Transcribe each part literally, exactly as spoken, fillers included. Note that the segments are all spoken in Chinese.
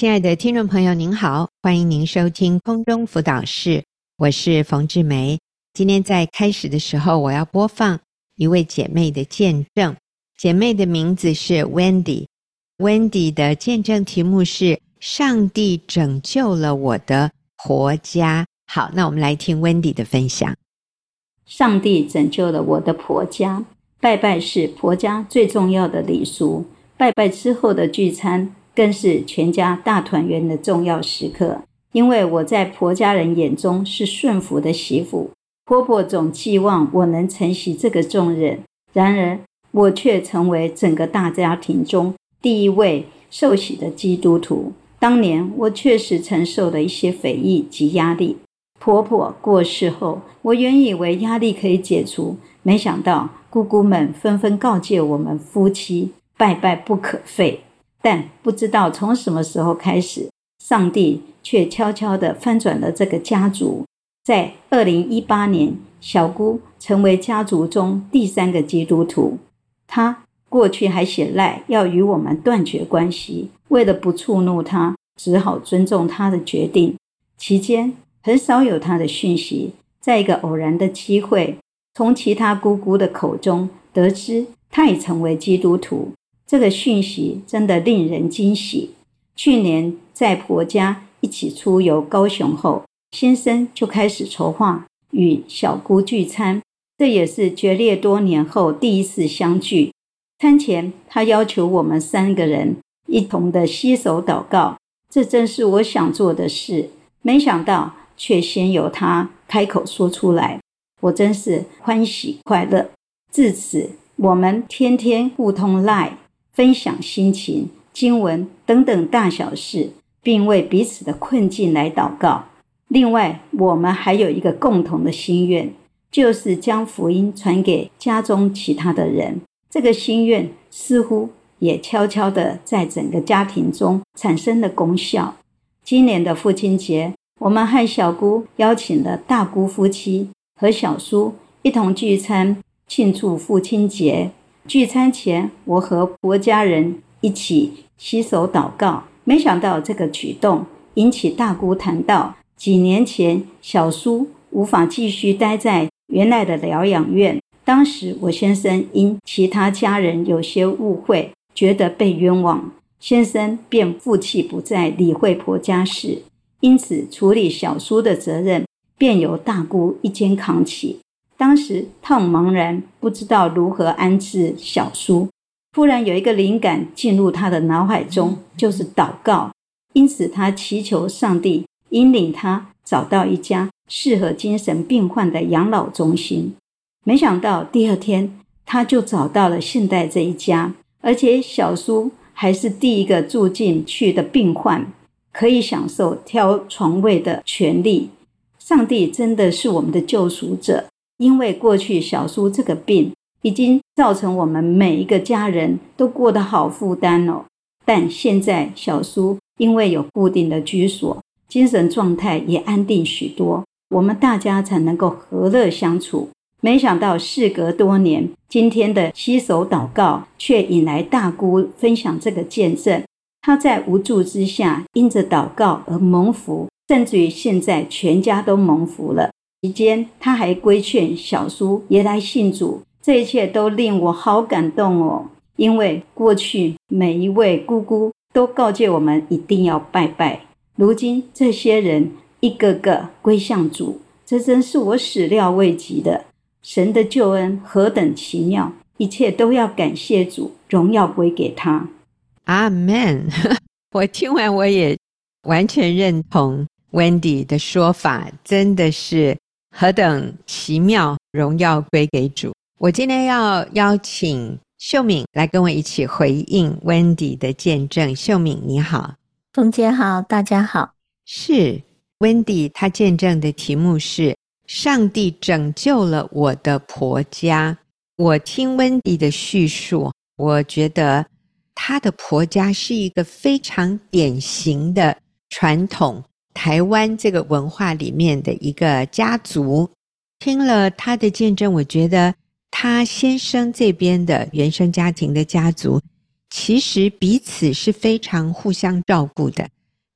亲爱的听众朋友您好，欢迎您收听空中辅导室，我是冯志梅。今天在开始的时候，我要播放一位姐妹的见证。姐妹的名字是 Wendy， Wendy 的见证题目是上帝拯救了我的婆家。好，那我们来听 Wendy 的分享。 上帝拯救了我的婆家。拜拜是婆家最重要的礼俗，拜拜之后的聚餐更是全家大团圆的重要时刻。因为我在婆家人眼中是顺服的媳妇，婆婆总寄望我能承袭这个重任，然而我却成为整个大家庭中第一位受洗的基督徒。当年我确实承受了一些非议及压力。婆婆过世后，我原以为压力可以解除，没想到姑姑们纷纷告诫我们夫妻拜拜不可废。但不知道从什么时候开始，上帝却悄悄地翻转了这个家族。在二零一八年，小姑成为家族中第三个基督徒。她过去还写赖要与我们断绝关系，为了不触怒她，只好尊重她的决定。期间很少有她的讯息，在一个偶然的机会，从其他姑姑的口中得知她已成为基督徒。这个讯息真的令人惊喜。去年在婆家一起出游高雄后，先生就开始筹划与小姑聚餐，这也是决裂多年后第一次相聚。餐前他要求我们三个人一同的携手祷告，这正是我想做的事，没想到却先由他开口说出来，我真是欢喜快乐。自此我们天天互通 LINE， 分享心情、经文等等大小事，并为彼此的困境来祷告。另外，我们还有一个共同的心愿，就是将福音传给家中其他的人。这个心愿似乎也悄悄地在整个家庭中产生了功效。今年的父亲节，我们和小姑邀请了大姑夫妻和小叔一同聚餐，庆祝父亲节。聚餐前，我和婆家人一起洗手祷告，没想到这个举动引起大姑谈到，几年前小叔无法继续待在原来的疗养院，当时我先生因其他家人有些误会，觉得被冤枉，先生便负气不再理会婆家事，因此处理小叔的责任便由大姑一肩扛起。当时他很茫然，不知道如何安置小叔。突然有一个灵感进入他的脑海中，就是祷告，因此他祈求上帝引领他找到一家适合精神病患的养老中心。没想到第二天他就找到了现在这一家，而且小叔还是第一个住进去的病患，可以享受挑床位的权利。上帝真的是我们的救赎者，因为过去小叔这个病已经造成我们每一个家人都过得好负担哦。但现在小叔因为有固定的居所，精神状态也安定许多，我们大家才能够和乐相处。没想到事隔多年，今天的携手祷告却引来大姑分享这个见证。她在无助之下因着祷告而蒙福，甚至于现在全家都蒙福了。期间她还规劝小叔也来信主，这一切都令我好感动哦。因为过去每一位姑姑都告诫我们一定要拜拜，如今这些人一个个归向主，这真是我始料未及的。神的救恩何等奇妙，一切都要感谢主，荣耀归给他。 阿们。我听完我也完全认同 Wendy 的说法，真的是何等奇妙，荣耀归给主。我今天要邀请秀敏来跟我一起回应 Wendy 的见证。秀敏你好。 冯姐好，大家好。 是 Wendy 她见证的题目是上帝拯救了我的婆家。我听 Wendy 的叙述，我觉得她的婆家是一个非常典型的传统台湾这个文化里面的一个家族。听了她的见证，我觉得她先生这边的原生家庭的家族其实彼此是非常互相照顾的。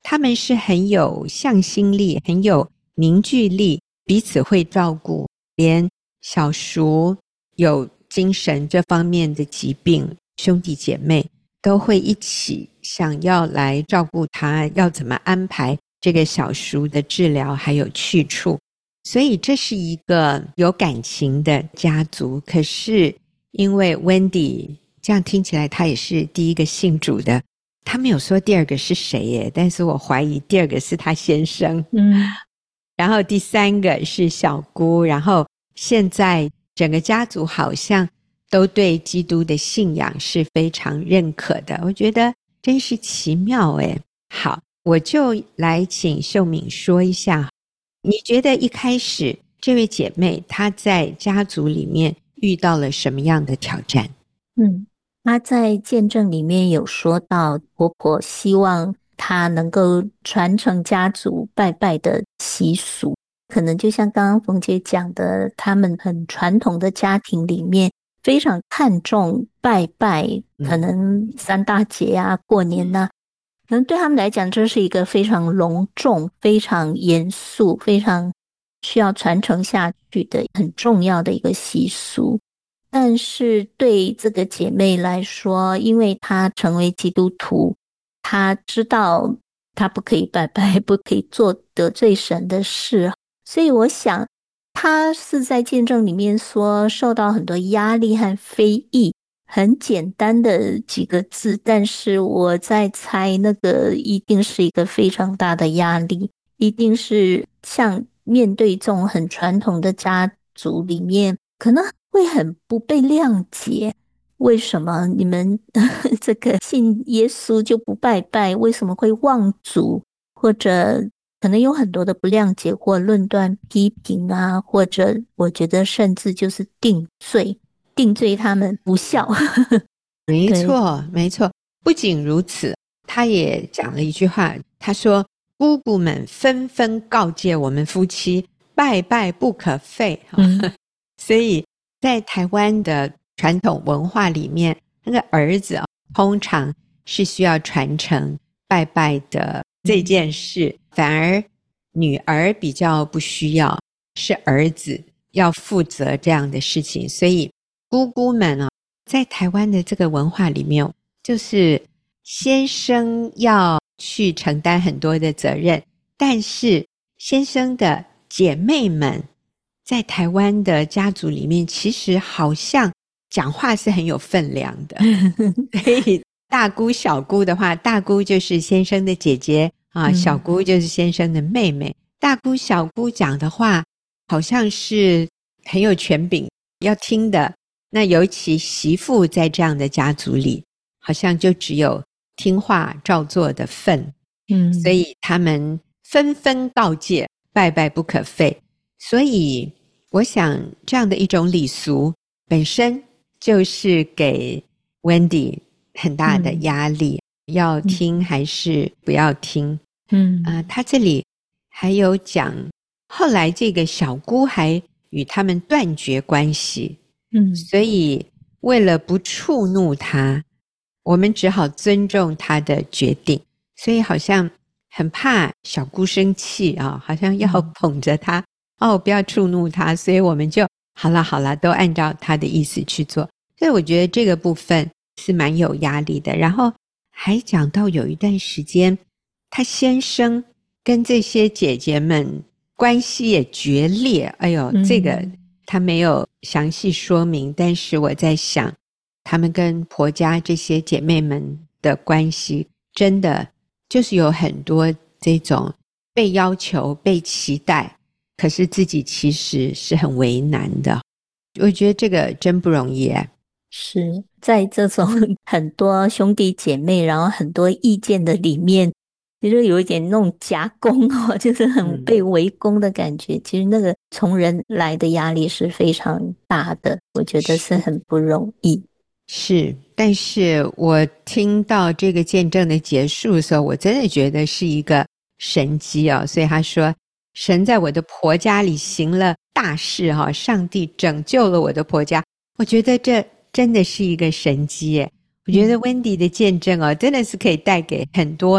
他们是很有向心力，很有凝聚力，彼此会照顾，连小叔有精神这方面的疾病，兄弟姐妹都会一起想要来照顾他，要怎么安排这个小叔的治疗还有去处。所以这是一个有感情的家族。可是因为 Wendy 这样听起来他也是第一个信主的，他没有说第二个是谁耶，但是我怀疑第二个是他先生。 嗯， 然后第三个是小姑，然后现在整个家族好像都对基督的信仰是非常认可的，我觉得真是奇妙诶。好，我就来请秀敏说一下，你觉得一开始这位姐妹她在家族里面遇到了什么样的挑战？ 嗯，她在见证里面有说到，婆婆希望她能够传承家族拜拜的习俗，可能就像刚刚冯姐讲的，他们很传统的家庭里面非常看重拜拜，可能三大节啊、过年啊，可能对他们来讲这是一个非常隆重、非常严肃、非常需要传承下去的很重要的一个习俗。但是对这个姐妹来说，因为她成为基督徒，她知道她不可以拜拜，不可以做得罪神的事，所以我想她是在见证里面说受到很多压力和非议，很简单的几个字，但是我在猜那个一定是一个非常大的压力，一定是像面对这种很传统的家族里面，可能会很不被谅解，为什么你们这个信耶稣就不拜拜，为什么会忘祖，或者可能有很多的不谅解或论断批评啊，或者我觉得甚至就是定罪定罪他们不孝。 没错没错，不仅如此，他也讲了一句话，他说姑姑们纷纷告诫我们夫妻拜拜不可废、嗯、所以在台湾的传统文化里面，那个儿子、哦、通常是需要传承拜拜的这件事、嗯、反而女儿比较不需要，是儿子要负责这样的事情。所以姑姑们、哦、在台湾的这个文化里面，就是先生要去承担很多的责任，但是先生的姐妹们在台湾的家族里面其实好像讲话是很有分量的所以大姑小姑的话，大姑就是先生的姐姐啊，小姑就是先生的妹妹、嗯、大姑小姑讲的话好像是很有权柄要听的，那尤其媳妇在这样的家族里好像就只有听话照做的份，嗯，所以他们纷纷告诫拜拜不可废。所以我想这样的一种礼俗本身就是给 Wendy 很大的压力、嗯、要听还是不要听。嗯啊、呃，他这里还有讲后来这个小姑还与他们断绝关系，嗯，所以为了不触怒他，我们只好尊重他的决定，所以好像很怕小姑生气啊，好像要捧着他、嗯、哦，不要触怒他，所以我们就好了好了，都按照他的意思去做。所以我觉得这个部分是蛮有压力的。然后还讲到有一段时间他先生跟这些姐姐们关系也决裂，哎呦、嗯、这个他没有详细说明，但是我在想他们跟婆家这些姐妹们的关系真的就是有很多这种被要求被期待，可是自己其实是很为难的。我觉得这个真不容易耶。 是在这种很多兄弟姐妹然后很多意见的里面，其实有一点那种夹攻哦，就是很被围攻的感觉、嗯、其实那个从人来的压力是非常大的，我觉得是很不容易。 是，但是我听到这个见证的结束的时候，我真的觉得是一个神迹哦。所以他说神在我的婆家里行了大事哦，上帝拯救了我的婆家，我觉得这真的是一个神迹耶。我觉得 Wendy 的见证哦，真的是可以带给很多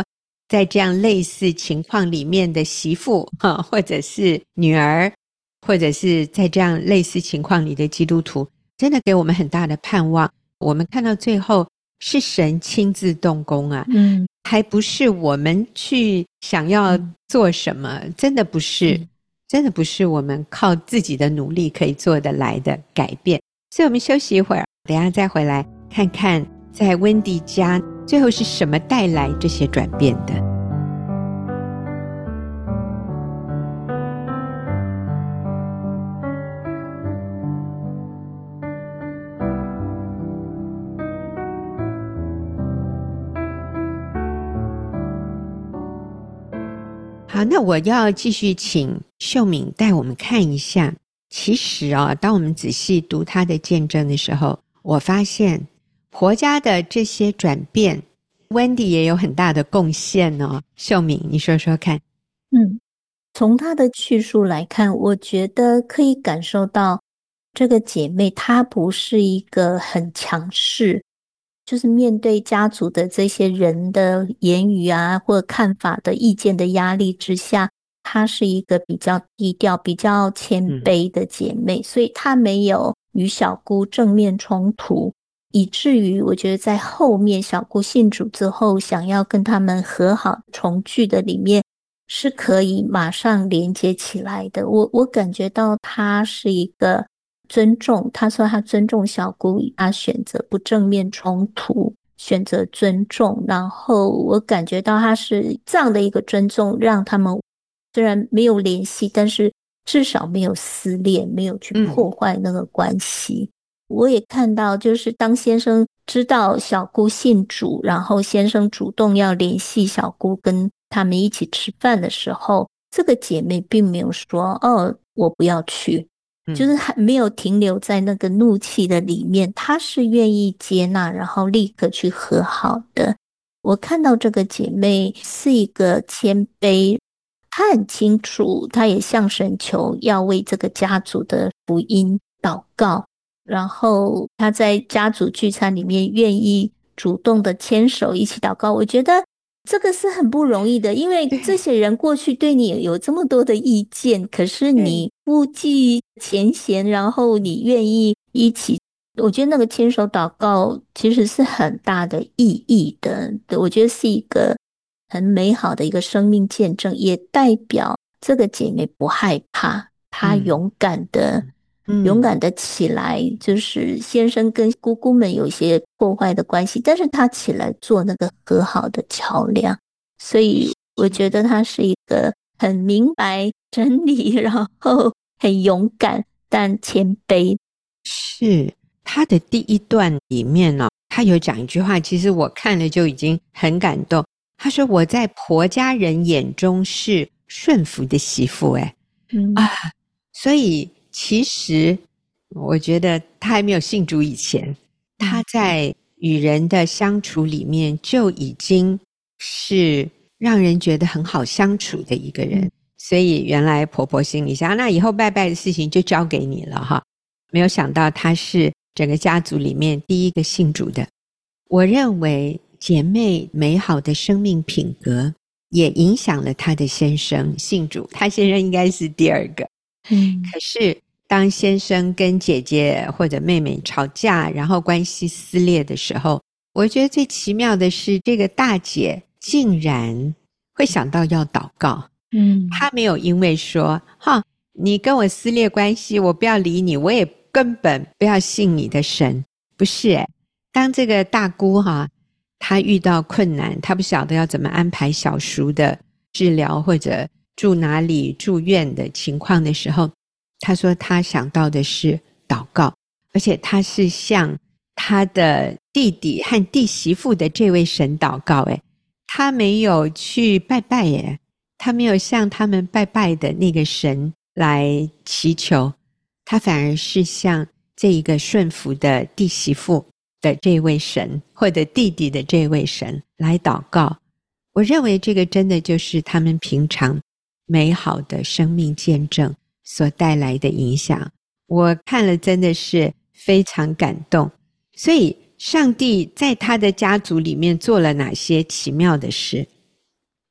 在这样类似情况里面的媳妇，或者是女儿，或者是在这样类似情况里的基督徒，真的给我们很大的盼望。我们看到最后是神亲自动工啊， 嗯， 还不是我们去想要做什么，嗯、真的不是、嗯、真的不是我们靠自己的努力可以做得来的改变。所以我们休息一会儿，等一下再回来看看在温迪家最后是什么带来这些转变的。好，那我要继续请秀敏带我们看一下。其实啊、哦，当我们仔细读她的见证的时候，我发现婆家的这些转变，温迪也有很大的贡献哦。秀敏，你说说看。 嗯，从她的叙述来看，我觉得可以感受到这个姐妹她不是一个很强势，就是面对家族的这些人的言语啊或看法的意见的压力之下，她是一个比较低调比较谦卑的姐妹、嗯、所以她没有与小姑正面冲突，以至于我觉得在后面小姑信主之后想要跟他们和好重聚的里面是可以马上连接起来的。我我感觉到她是一个尊重，他说他尊重小姑，他选择不正面冲突，选择尊重，然后我感觉到他是这样的一个尊重，让他们虽然没有联系，但是至少没有撕裂，没有去破坏那个关系、嗯、我也看到就是当先生知道小姑信主，然后先生主动要联系小姑跟他们一起吃饭的时候，这个姐妹并没有说哦我不要去，就是还没有停留在那个怒气的里面，她是愿意接纳然后立刻去和好的。我看到这个姐妹是一个谦卑，她很清楚，她也向神求要为这个家族的福音祷告，然后她在家族聚餐里面愿意主动的牵手一起祷告。我觉得这个是很不容易的，因为这些人过去对你有这么多的意见，可是你不计前嫌，然后你愿意一起，我觉得那个牵手祷告其实是很大的意义的，我觉得是一个很美好的一个生命见证，也代表这个姐妹不害怕，她勇敢的、嗯、勇敢的起来，就是先生跟姑姑们有一些破坏的关系，但是她起来做那个和好的桥梁，所以我觉得她是一个很明白真理，然后很勇敢但谦卑。 是她的第一段里面呢、哦，她有讲一句话，其实我看了就已经很感动。她说我在婆家人眼中是顺服的媳妇，诶、嗯、啊，所以其实我觉得她还没有信主以前，她在与人的相处里面就已经是让人觉得很好相处的一个人、嗯、所以原来婆婆心里想，那以后拜拜的事情就交给你了哈。没有想到她是整个家族里面第一个信主的。我认为姐妹美好的生命品格也影响了她的先生信主，她先生应该是第二个。嗯，可是当先生跟姐姐或者妹妹吵架，然后关系撕裂的时候，我觉得最奇妙的是这个大姐竟然会想到要祷告。嗯，她没有因为说哈，你跟我撕裂关系，我不要理你，我也根本不要信你的神。不是诶，当这个大姑哈，她遇到困难，她不晓得要怎么安排小叔的治疗或者住哪里住院的情况的时候，她说她想到的是祷告，而且她是向她的弟弟和弟媳妇的这位神祷告。诶，她没有去拜拜耶，她没有向他们拜拜的那个神来祈求，她反而是向这一个顺服的弟媳妇的这位神或者弟弟的这位神来祷告。我认为这个真的就是他们平常美好的生命见证所带来的影响，我看了真的是非常感动。所以上帝在他的家族里面做了哪些奇妙的事？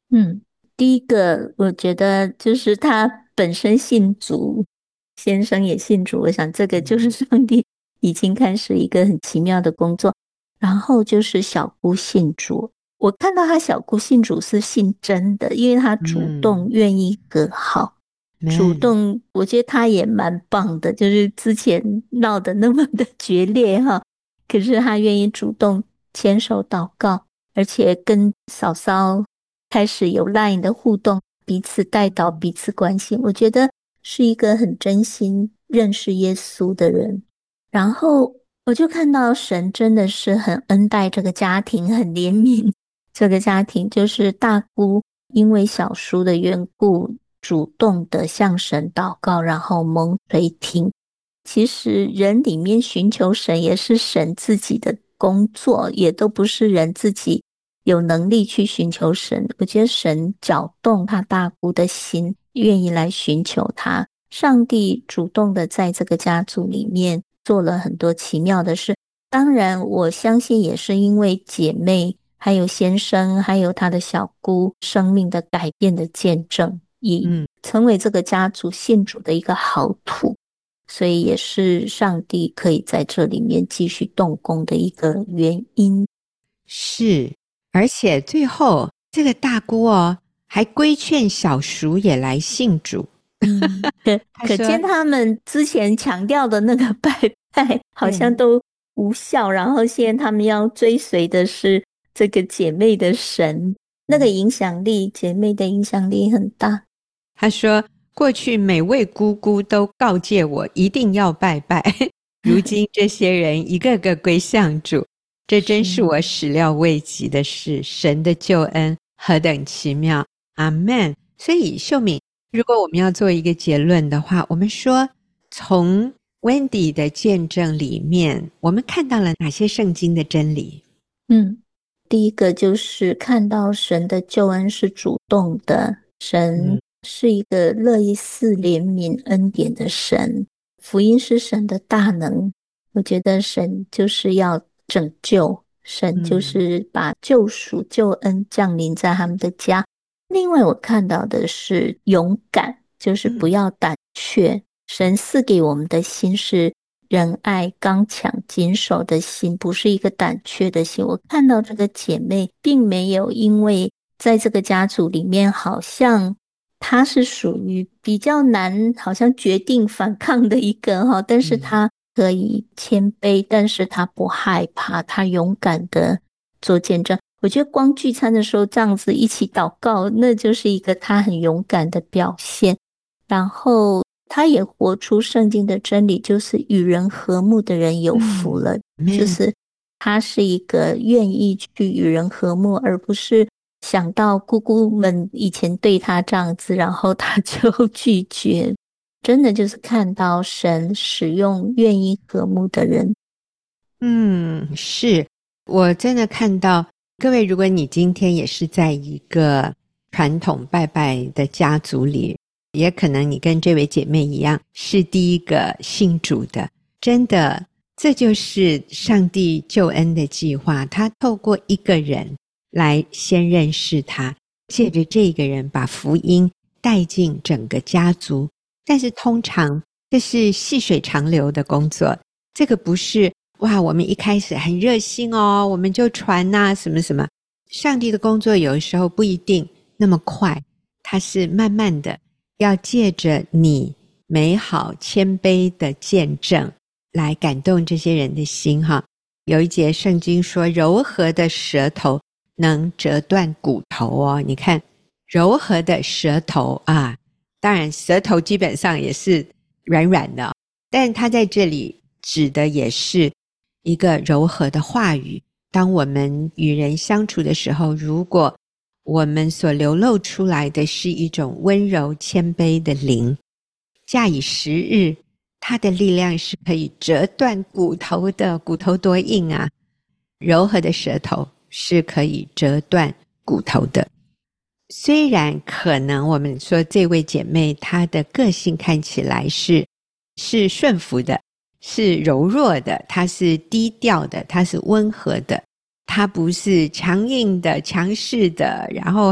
嗯，第一个我觉得就是他本身信主，先生也信主，我想这个就是上帝已经开始一个很奇妙的工作。然后就是小姑信主，我看到他小姑信主是信真的，因为他主动愿意和好， 嗯、 主动，我觉得他也蛮棒的，就是之前闹得那么的决裂哈，可是他愿意主动牵手祷告，而且跟嫂嫂开始有 LINE 的互动，彼此带祷，彼此关心，我觉得是一个很真心认识耶稣的人。然后我就看到神真的是很恩待这个家庭，很怜悯这个家庭，就是大姑因为小叔的缘故，主动的向神祷告，然后蒙垂听。其实人里面寻求神也是神自己的工作，也都不是人自己有能力去寻求神。我觉得神搅动他大姑的心，愿意来寻求他。上帝主动的在这个家族里面做了很多奇妙的事。当然我相信也是因为姐妹还有先生还有他的小姑生命的改变的见证，也成为这个家族信主的一个好土，所以也是上帝可以在这里面继续动工的一个原因。 是，而且最后这个大姑哦还规劝小叔也来信主。 嗯，可可见他们之前强调的那个拜拜好像都无效，然后现在他们要追随的是这个姐妹的神，那个影响力，姐妹的影响力很大。 他说过去每位姑姑都告诫我一定要拜拜，如今这些人一个个归向主，这真是我始料未及的事，神的救恩何等奇妙，阿们。所以秀敏，如果我们要做一个结论的话，我们说从 Wendy 的见证里面，我们看到了哪些圣经的真理？ 嗯，第一个就是看到神的救恩是主动的，神是一个乐意赐怜悯恩典的神，福音是神的大能，我觉得神就是要拯救，神就是把救赎救恩降临在他们的家。另外我看到的是勇敢，就是不要胆怯，神赐给我们的心是仁爱刚强谨守的心，不是一个胆怯的心。我看到这个姐妹并没有因为在这个家族里面好像她是属于比较难好像决定反抗的一个哈，但是她可以谦卑，但是她不害怕，她勇敢的做见证。我觉得光聚餐的时候这样子一起祷告，那就是一个她很勇敢的表现。然后他也活出圣经的真理，就是与人和睦的人有福了、嗯、就是他是一个愿意去与人和睦，而不是想到姑姑们以前对他这样子，然后他就拒绝。真的就是看到神使用愿意和睦的人。 嗯，是，我真的看到各位，如果你今天也是在一个传统拜拜的家族里，也可能你跟这位姐妹一样是第一个信主的，真的这就是上帝救恩的计划，他透过一个人来先认识他，借着这个人把福音带进整个家族。但是通常这是细水长流的工作，这个不是哇我们一开始很热心哦我们就传啊什么什么。上帝的工作有的时候不一定那么快，他是慢慢的，要借着你美好谦卑的见证来感动这些人的心哈。有一节圣经说柔和的舌头能折断骨头哦，你看柔和的舌头啊，当然舌头基本上也是软软的，但他在这里指的也是一个柔和的话语。当我们与人相处的时候，如果我们所流露出来的是一种温柔谦卑的灵，假以时日，它的力量是可以折断骨头的。骨头多硬啊，柔和的舌头是可以折断骨头的。虽然可能我们说这位姐妹她的个性看起来是是顺服的，是柔弱的，她是低调的，她是温和的，她不是强硬的强势的，然后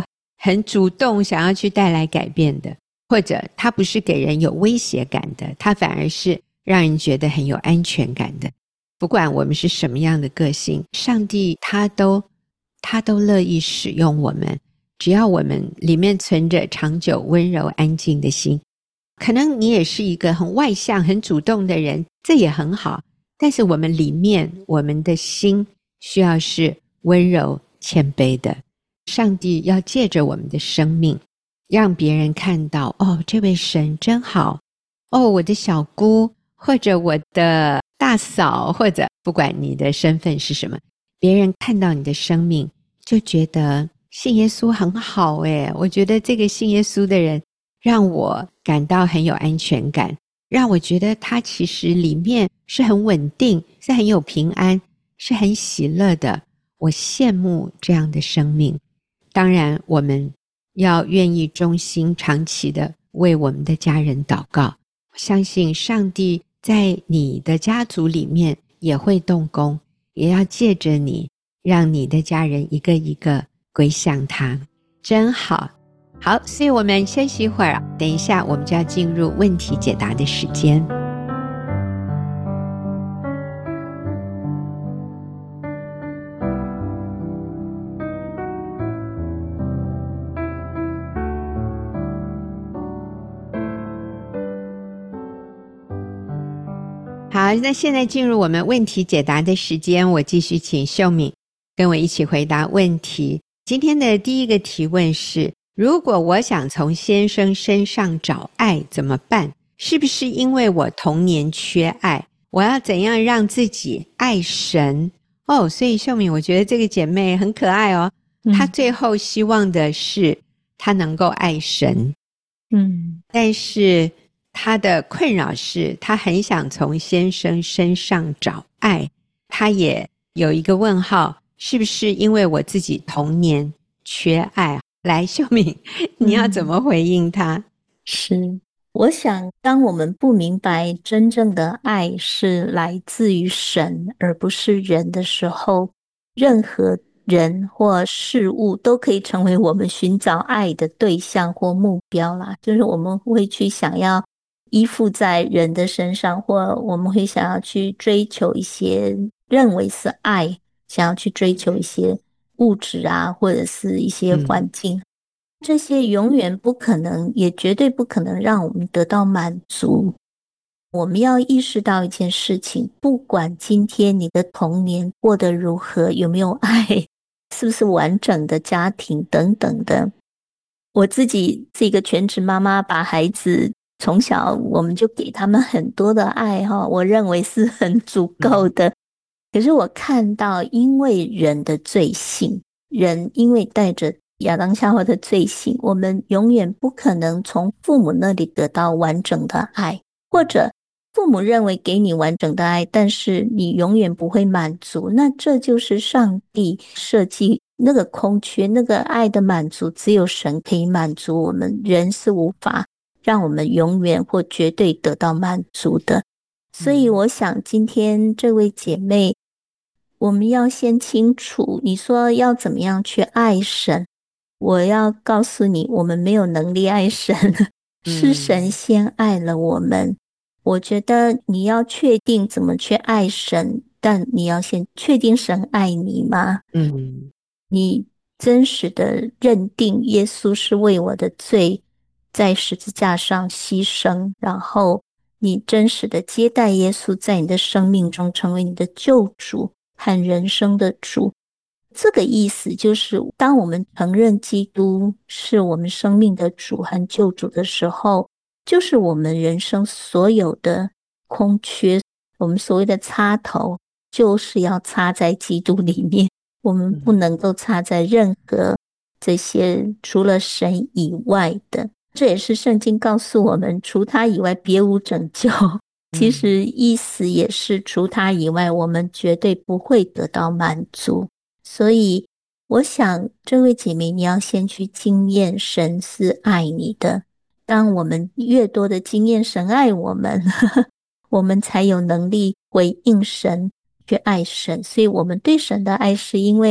很主动想要去带来改变的，或者他不是给人有威胁感的，他反而是让人觉得很有安全感的。不管我们是什么样的个性，上帝他都他都乐意使用我们，只要我们里面存着长久温柔安静的心。可能你也是一个很外向很主动的人，这也很好，但是我们里面我们的心需要是温柔谦卑的。上帝要借着我们的生命让别人看到，哦，这位神真好，哦，我的小姑或者我的大嫂，或者不管你的身份是什么，别人看到你的生命就觉得信耶稣很好耶，我觉得这个信耶稣的人让我感到很有安全感，让我觉得他其实里面是很稳定，是很有平安，是很喜乐的。我羡慕这样的生命。当然我们要愿意忠心长期的为我们的家人祷告，我相信上帝在你的家族里面也会动工，也要借着你让你的家人一个一个归向他。真好。好，所以我们休息一会儿，等一下我们就要进入问题解答的时间。好，那现在进入我们问题解答的时间，我继续请秀敏跟我一起回答问题。今天的第一个提问是，如果我想从先生身上找爱怎么办？是不是因为我童年缺爱？我要怎样让自己爱神？哦，所以秀敏，我觉得这个姐妹很可爱哦。嗯、她最后希望的是她能够爱神， 嗯， 但是她的困扰是她很想从先生身上找爱，她也有一个问号，是不是因为我自己童年缺爱？来，秀敏，你要怎么回应他？ 嗯、是，我想当我们不明白真正的爱是来自于神而不是人的时候，任何人或事物都可以成为我们寻找爱的对象或目标啦。就是我们会去想要依附在人的身上，或我们会想要去追求一些认为是爱，想要去追求一些物质啊，或者是一些环境、嗯、这些永远不可能，也绝对不可能让我们得到满足。我们要意识到一件事情，不管今天你的童年过得如何，有没有爱，是不是完整的家庭等等的。我自己是一个全职妈妈，把孩子从小我们就给他们很多的爱，我认为是很足够的。可是我看到因为人的罪性，人因为带着亚当夏娃的罪性，我们永远不可能从父母那里得到完整的爱，或者父母认为给你完整的爱，但是你永远不会满足。那这就是上帝设计那个空缺，那个爱的满足只有神可以满足我们，人是无法让我们永远或绝对得到满足的。所以我想今天这位姐妹，我们要先清楚，你说要怎么样去爱神，我要告诉你，我们没有能力爱神，是神先爱了我们、嗯、我觉得你要确定怎么去爱神，但你要先确定神爱你吗？ 嗯， 你真实的认定耶稣是为我的罪在十字架上牺牲，然后你真实的接待耶稣在你的生命中成为你的救主和人生的主。这个意思就是当我们承认基督是我们生命的主和救主的时候，就是我们人生所有的空缺，我们所谓的插头就是要插在基督里面，我们不能够插在任何这些除了神以外的。这也是圣经告诉我们，除他以外别无拯救。其实意思也是除他以外我们绝对不会得到满足。所以我想这位姐妹，你要先去经验神是爱你的。当我们越多的经验神爱我们，呵呵，我们才有能力回应神，去爱神。所以我们对神的爱是因为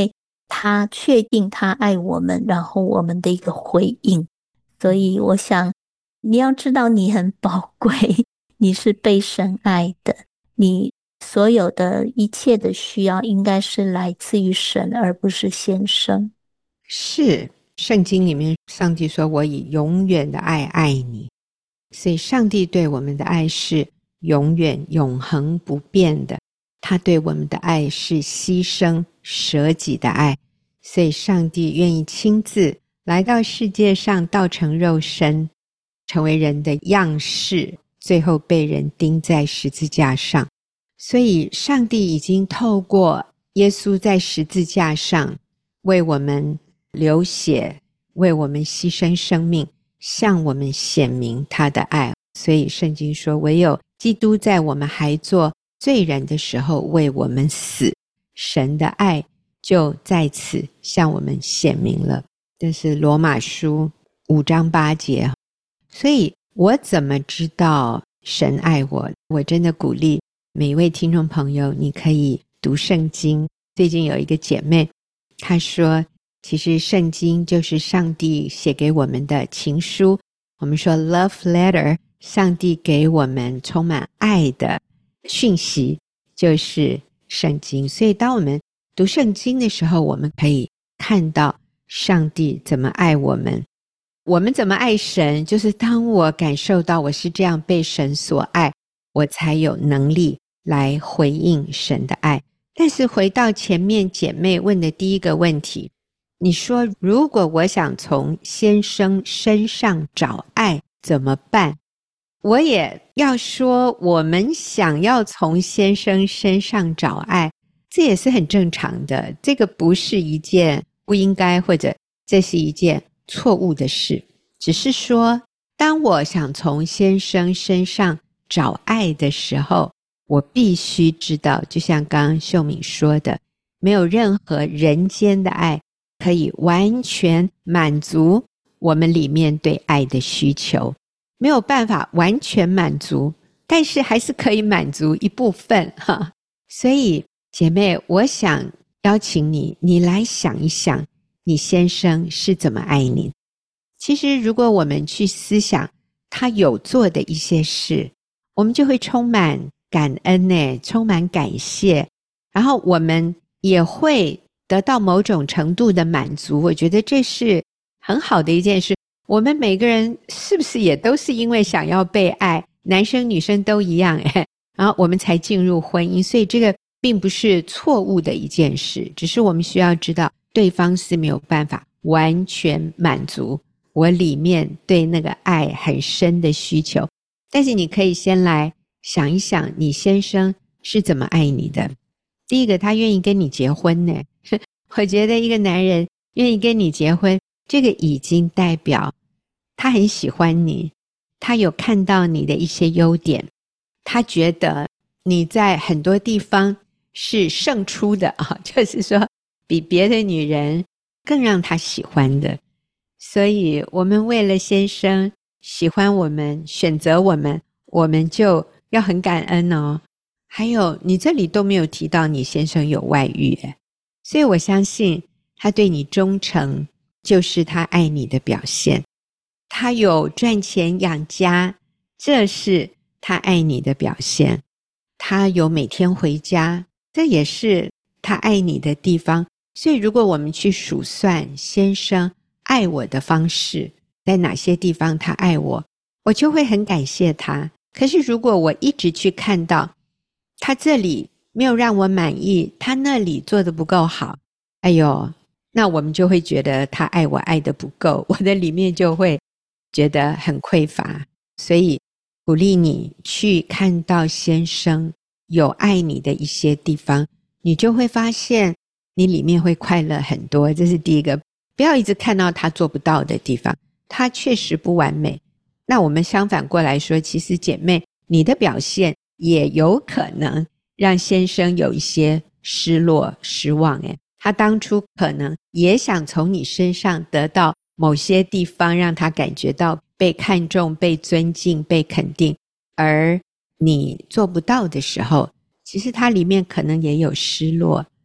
他确定他爱我们，然后我们的一个回应。所以我想你要知道你很宝贵，你是被神爱的，你所有的一切的需要应该是来自于神，而不是先生。 是，圣经里面上帝说我以永远的爱爱你，所以上帝对我们的爱是永远永恒不变的，他对我们的爱是牺牲舍己的爱，所以上帝愿意亲自来到世界上，道成肉身，成为人的样式，最后被人钉在十字架上。所以上帝已经透过耶稣在十字架上为我们流血，为我们牺牲生命，向我们显明他的爱。所以圣经说，唯有基督在我们还做罪人的时候为我们死，神的爱就在此向我们显明了。这是罗马书五章八节。所以我怎么知道神爱我？我真的鼓励每一位听众朋友，你可以读圣经。最近有一个姐妹她说，其实圣经就是上帝写给我们的情书，我们说 love letter， 上帝给我们充满爱的讯息就是圣经。所以当我们读圣经的时候，我们可以看到上帝怎么爱我们，我们怎么爱神，就是当我感受到我是这样被神所爱，我才有能力来回应神的爱。但是回到前面姐妹问的第一个问题，你说如果我想从先生身上找爱怎么办？我也要说，我们想要从先生身上找爱，这也是很正常的，这个不是一件不应该或者这是一件错误的事，只是说当我想从先生身上找爱的时候，我必须知道，就像刚刚秀敏说的，没有任何人间的爱可以完全满足我们里面对爱的需求，没有办法完全满足，但是还是可以满足一部分哈。所以姐妹，我想邀请你，你来想一想你先生是怎么爱你。其实如果我们去思想他有做的一些事，我们就会充满感恩耶，充满感谢，然后我们也会得到某种程度的满足。我觉得这是很好的一件事。我们每个人是不是也都是因为想要被爱，男生女生都一样耶，然后我们才进入婚姻。所以这个并不是错误的一件事，只是我们需要知道对方是没有办法完全满足我里面对那个爱很深的需求。但是你可以先来想一想你先生是怎么爱你的。第一个，他愿意跟你结婚呢，我觉得一个男人愿意跟你结婚，这个已经代表他很喜欢你，他有看到你的一些优点，他觉得你在很多地方是胜出的啊，就是说比别的女人更让他喜欢的。所以我们为了先生喜欢我们，选择我们，我们就要很感恩哦。还有你这里都没有提到你先生有外遇耶，所以我相信他对你忠诚就是他爱你的表现。他有赚钱养家，这是他爱你的表现。他有每天回家，这也是他爱你的地方。所以如果我们去数算先生爱我的方式，在哪些地方他爱我，我就会很感谢他。可是如果我一直去看到他这里没有让我满意，他那里做得不够好，哎呦，那我们就会觉得他爱我爱得不够，我的里面就会觉得很匮乏。所以鼓励你去看到先生有爱你的一些地方，你就会发现你里面会快乐很多。这是第一个，不要一直看到他做不到的地方，他确实不完美。那我们相反过来说，其实姐妹，你的表现也有可能让先生有一些失落失望诶，他当初可能也想从你身上得到某些地方，让他感觉到被看重、被尊敬、被肯定，而你做不到的时候，其实他里面可能也有失落。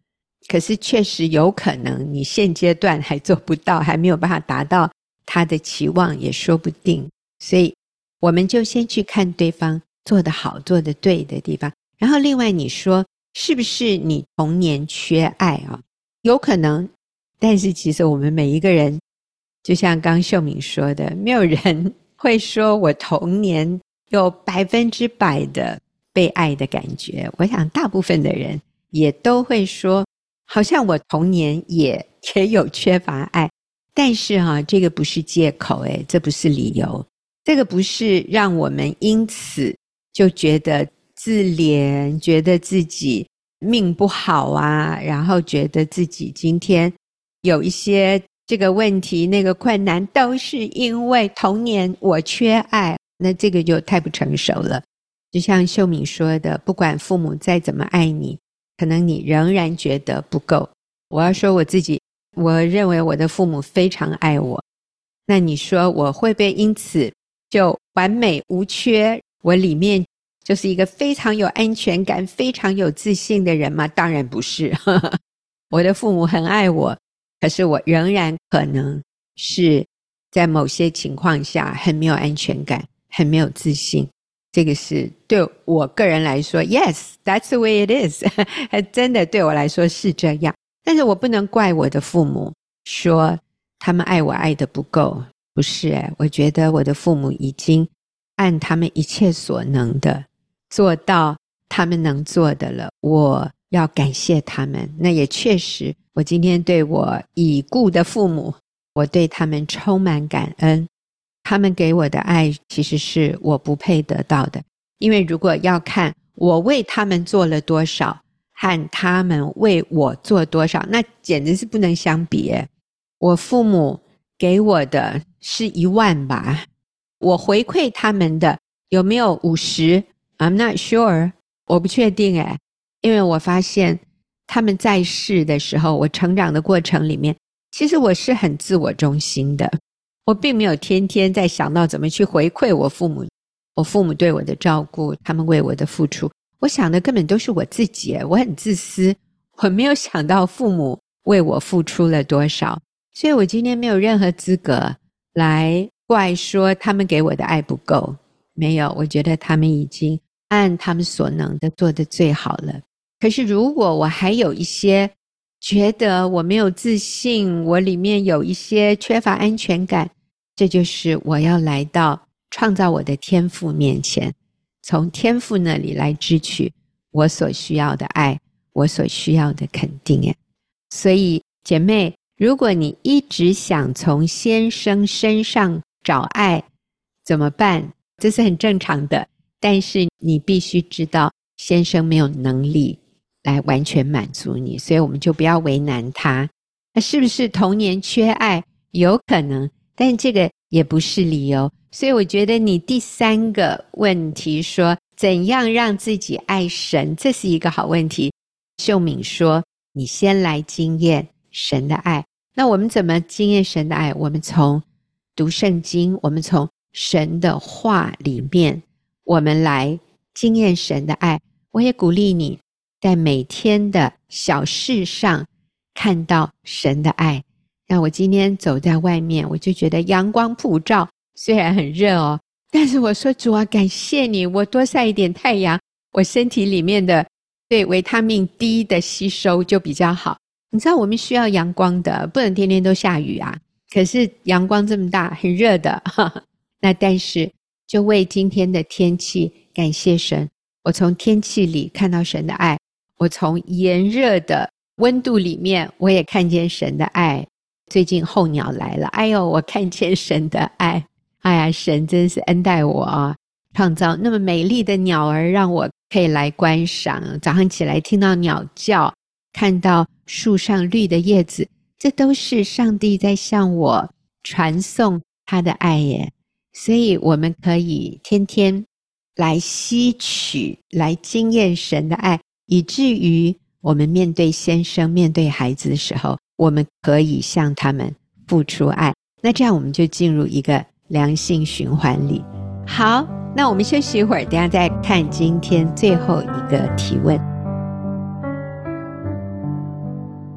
可是确实有可能你现阶段还做不到，还没有办法达到他的期望也说不定。所以我们就先去看对方做得好做得对的地方。然后另外你说是不是你童年缺爱啊？有可能，但是其实我们每一个人就像刚秀敏说的，没有人会说我童年有百分之百的被爱的感觉。我想大部分的人也都会说好像我童年也也有缺乏爱。但是啊，这个不是借口，诶，这不是理由，这个不是让我们因此就觉得自怜，觉得自己命不好啊，然后觉得自己今天有一些这个问题那个困难都是因为童年我缺爱，那这个就太不成熟了。就像秀敏说的，不管父母再怎么爱你，可能你仍然觉得不够。我要说我自己，我认为我的父母非常爱我，那你说我会不会因此就完美无缺，我里面就是一个非常有安全感非常有自信的人吗？当然不是我的父母很爱我，可是我仍然可能是在某些情况下很没有安全感，很没有自信。这个是对我个人来说 Yes, that's the way it is 真的对我来说是这样。但是我不能怪我的父母说他们爱我爱得不够，不是诶，我觉得我的父母已经按他们一切所能的做到他们能做的了，我要感谢他们。那也确实，我今天对我已故的父母，我对他们充满感恩，他们给我的爱其实是我不配得到的。因为如果要看我为他们做了多少和他们为我做多少，那简直是不能相比。我父母给我的是一万吧，我回馈他们的有没有五十 I'm not sure， 我不确定诶，因为我发现他们在世的时候，我成长的过程里面，其实我是很自我中心的，我并没有天天在想到怎么去回馈我父母，我父母对我的照顾，他们为我的付出，我想的根本都是我自己，我很自私，我没有想到父母为我付出了多少。所以我今天没有任何资格来怪说他们给我的爱不够，没有，我觉得他们已经按他们所能的做得最好了。可是如果我还有一些觉得我没有自信，我里面有一些缺乏安全感，这就是我要来到创造我的天父面前，从天父那里来支取我所需要的爱，我所需要的肯定。所以姐妹，如果你一直想从先生身上找爱，怎么办？这是很正常的，但是你必须知道先生没有能力来完全满足你，所以我们就不要为难他。那是不是童年缺爱？有可能，但这个也不是理由。所以我觉得你第三个问题说怎样让自己爱神，这是一个好问题。秀敏说你先来经验神的爱。那我们怎么经验神的爱？我们从读圣经，我们从神的话里面，我们来经验神的爱。我也鼓励你在每天的小事上看到神的爱。那我今天走在外面，我就觉得阳光普照，虽然很热哦，但是我说主啊，感谢你，我多晒一点太阳，我身体里面的对维他命 D 的吸收就比较好。你知道我们需要阳光的，不能天天都下雨啊，可是阳光这么大，很热的哈哈。那但是就为今天的天气感谢神，我从天气里看到神的爱，我从炎热的温度里面我也看见神的爱。最近候鸟来了，哎呦，我看见神的爱，哎呀，神真是恩待我啊，创造那么美丽的鸟儿让我可以来观赏。早上起来听到鸟叫，看到树上绿的叶子，这都是上帝在向我传送他的爱耶。所以我们可以天天来吸取，来经验神的爱，以至于我们面对先生，面对孩子的时候，我们可以向他们付出爱。那这样我们就进入一个良性循环里。好，那我们休息一会儿，等一下再看今天最后一个提问。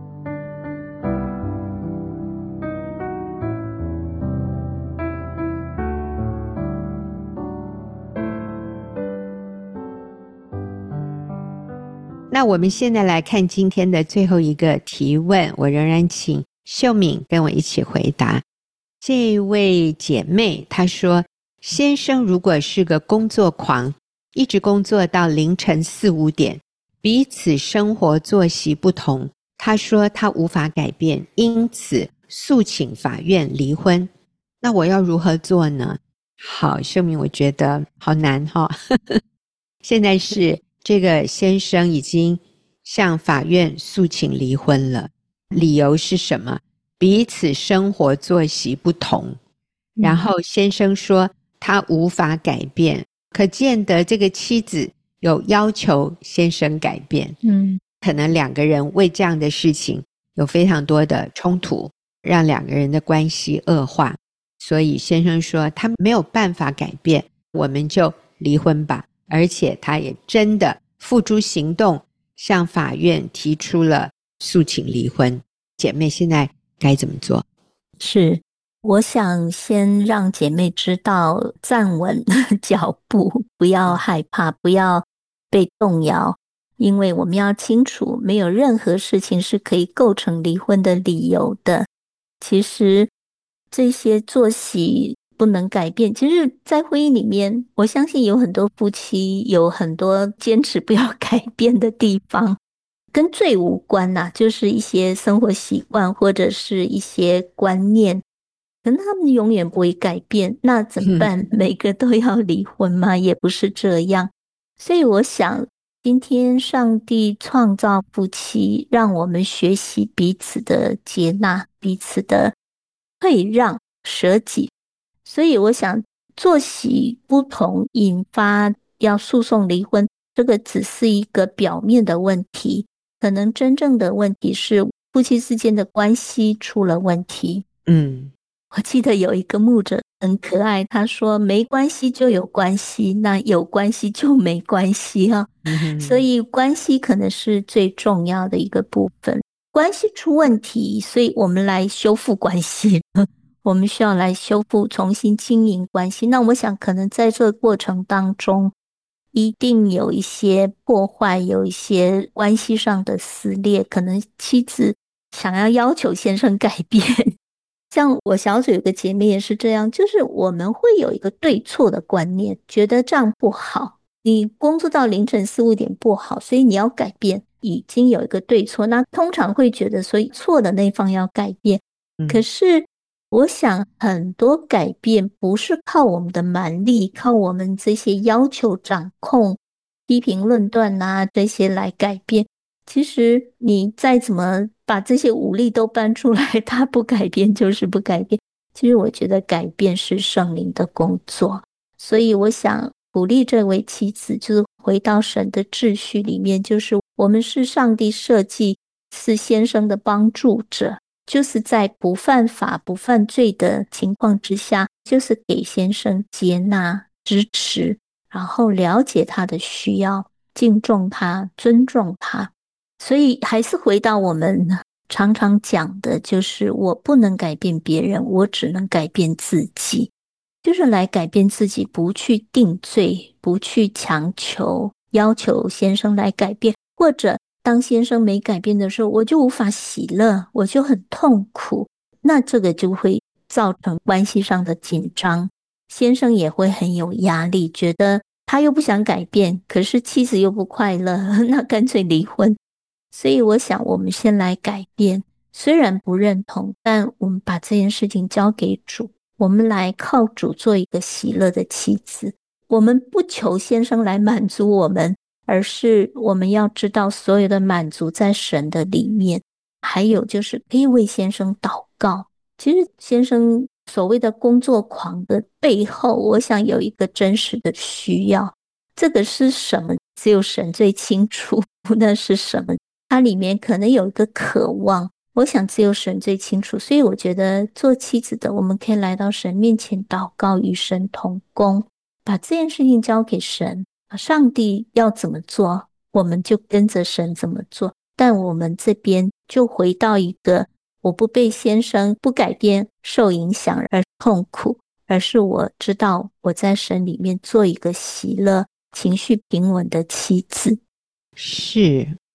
那我们现在来看今天的最后一个提问，我仍然请秀敏跟我一起回答。这位姐妹她说，先生如果是个工作狂，一直工作到凌晨四五点，彼此生活作息不同，她说她无法改变，因此诉请法院离婚。那我要如何做呢？好，秀敏，我觉得好难哈、哦。现在是这个先生已经向法院诉请离婚了，理由是什么？彼此生活作息不同，然后先生说他无法改变，可见得这个妻子有要求先生改变。 嗯， 可能两个人为这样的事情有非常多的冲突，让两个人的关系恶化，所以先生说他没有办法改变，我们就离婚吧。而且他也真的付诸行动，向法院提出了诉请离婚。姐妹现在该怎么做？ 是，我想先让姐妹知道站稳脚步，不要害怕，不要被动摇，因为我们要清楚，没有任何事情是可以构成离婚的理由的。其实这些作息不能改变，其实在婚姻里面，我相信有很多夫妻有很多坚持不要改变的地方，跟罪无关呐、啊，就是一些生活习惯或者是一些观念，可能他们永远不会改变，那怎么办？每个都要离婚吗？也不是这样。所以我想今天上帝创造夫妻，让我们学习彼此的接纳，彼此的退让舍己。所以我想作息不同引发要诉讼离婚，这个只是一个表面的问题，可能真正的问题是夫妻之间的关系出了问题。 嗯， 我记得有一个牧者很可爱，他说没关系就有关系，那有关系就没关系啊。 嗯， 所以关系可能是最重要的一个部分。关系出问题，所以我们来修复关系，我们需要来修复重新经营关系。那我想可能在这个过程当中一定有一些破坏，有一些关系上的撕裂，可能妻子想要要求先生改变。像我小组有个姐妹也是这样，就是我们会有一个对错的观念，觉得这样不好，你工作到凌晨四五点不好，所以你要改变，已经有一个对错。那通常会觉得所以错的那方要改变，可是我想很多改变不是靠我们的蛮力，靠我们这些要求掌控批评论断啊这些来改变。其实你再怎么把这些武力都搬出来，它不改变就是不改变。其实我觉得改变是圣灵的工作，所以我想鼓励这位妻子，就是回到神的秩序里面，就是我们是上帝设计，是先生的帮助者，就是在不犯法不犯罪的情况之下，就是给先生接纳支持，然后了解他的需要，敬重他，尊重他。所以还是回到我们常常讲的，就是我不能改变别人，我只能改变自己，就是来改变自己，不去定罪，不去强求要求先生来改变，或者当先生没改变的时候，我就无法喜乐，我就很痛苦，那这个就会造成关系上的紧张，先生也会很有压力，觉得他又不想改变，可是妻子又不快乐，那干脆离婚。所以我想我们先来改变，虽然不认同，但我们把这件事情交给主，我们来靠主做一个喜乐的妻子。我们不求先生来满足我们，而是我们要知道所有的满足在神的里面。还有就是可以为先生祷告。其实先生所谓的工作狂的背后，我想有一个真实的需要，这个是什么？只有神最清楚那是什么，它里面可能有一个渴望，我想只有神最清楚。所以我觉得做妻子的，我们可以来到神面前祷告，与神同工，把这件事情交给神，上帝要怎么做，我们就跟着神怎么做。但我们这边就回到一个，我不被先生不改变受影响而痛苦，而是我知道我在神里面做一个喜乐情绪平稳的妻子。 是，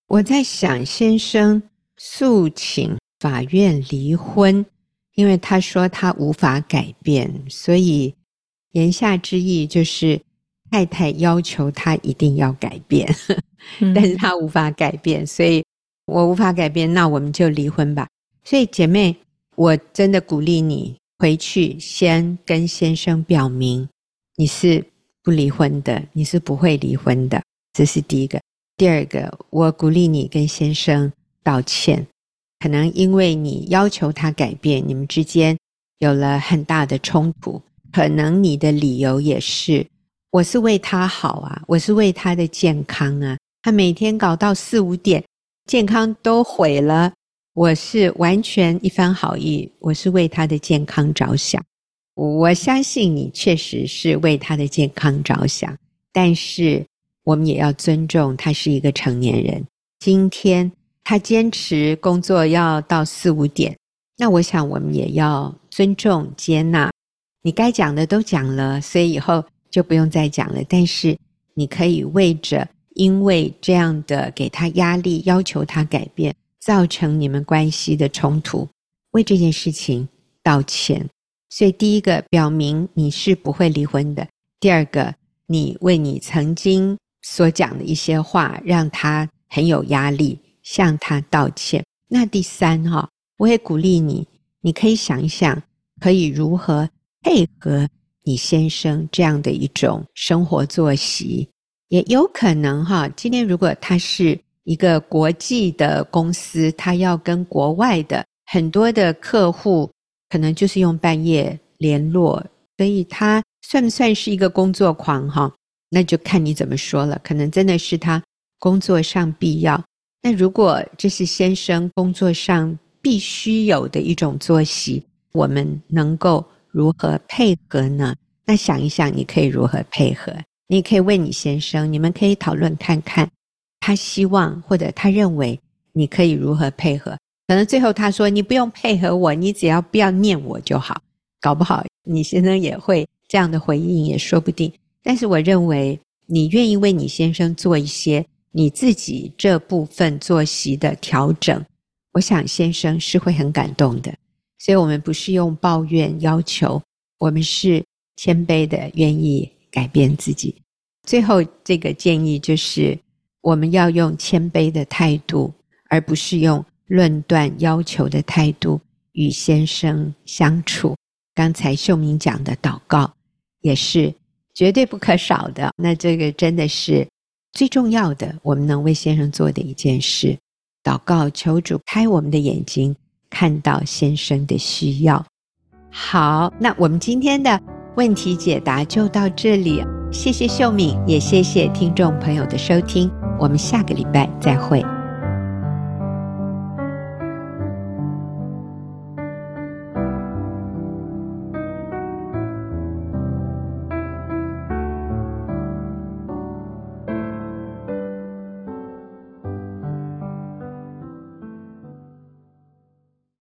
我在想，先生诉请法院离婚，因为他说他无法改变，所以言下之意就是太太要求他一定要改变， 嗯、 但是他无法改变，所以我无法改变，那我们就离婚吧。所以姐妹，我真的鼓励你回去先跟先生表明你是不离婚的，你是不会离婚的，这是第一个。第二个，我鼓励你跟先生道歉，可能因为你要求他改变，你们之间有了很大的冲突，可能你的理由也是我是为他好啊，我是为他的健康啊，他每天搞到四五点健康都毁了，我是完全一番好意，我是为他的健康着想。我相信你确实是为他的健康着想，但是我们也要尊重他是一个成年人。今天他坚持工作要到四五点，那我想我们也要尊重接纳，你该讲的都讲了，所以以后就不用再讲了，但是你可以为着因为这样的给他压力，要求他改变，造成你们关系的冲突，为这件事情道歉。所以第一个，表明你是不会离婚的。第二个，你为你曾经所讲的一些话让他很有压力，向他道歉。那第三哈，我也鼓励你，你可以想一想可以如何配合你先生这样的一种生活作息。也有可能哈，今天如果他是一个国际的公司，他要跟国外的很多的客户可能就是用半夜联络，所以他算不算是一个工作狂哈？那就看你怎么说了，可能真的是他工作上必要。那如果这是先生工作上必须有的一种作息，我们能够如何配合呢？那想一想你可以如何配合，你可以问你先生，你们可以讨论看看他希望或者他认为你可以如何配合。可能最后他说你不用配合我，你只要不要念我就好，搞不好你先生也会这样的回应也说不定。但是我认为你愿意为你先生做一些你自己这部分作息的调整，我想先生是会很感动的。所以我们不是用抱怨要求，我们是谦卑的愿意改变自己。最后这个建议就是我们要用谦卑的态度，而不是用论断要求的态度与先生相处。刚才秀明讲的祷告也是绝对不可少的，那这个真的是最重要的，我们能为先生做的一件事。祷告求主开我们的眼睛，看到先生的需要。好，那我们今天的问题解答就到这里，谢谢秀敏，也谢谢听众朋友的收听，我们下个礼拜再会。